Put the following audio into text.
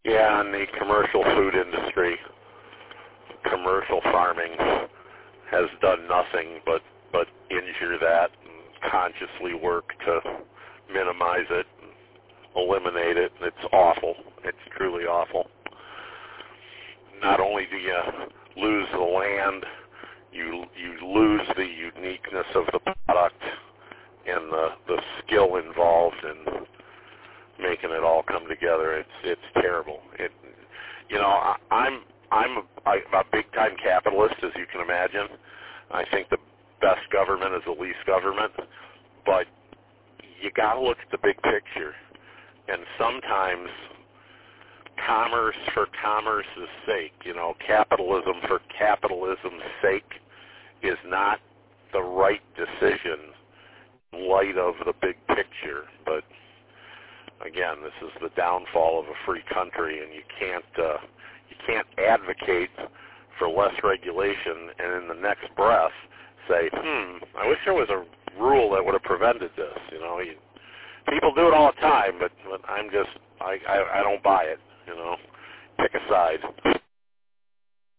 Yeah, and the commercial food industry, commercial farming has done nothing but injure that and consciously work to minimize it, eliminate it. It's awful. It's truly awful. Not only do you lose the land, you lose the uniqueness of the product and the skill involved in making it all come together. It's terrible. I'm a big time capitalist, as you can imagine. I think the best government is the least government, but you got to look at the big picture. And sometimes commerce for commerce's sake, capitalism for capitalism's sake is not the right decision in light of the big picture. But again, this is the downfall of a free country, and you can't advocate for less regulation and in the next breath say, I wish there was a rule that would have prevented this. People do it all the time, but I don't buy it. Pick a side.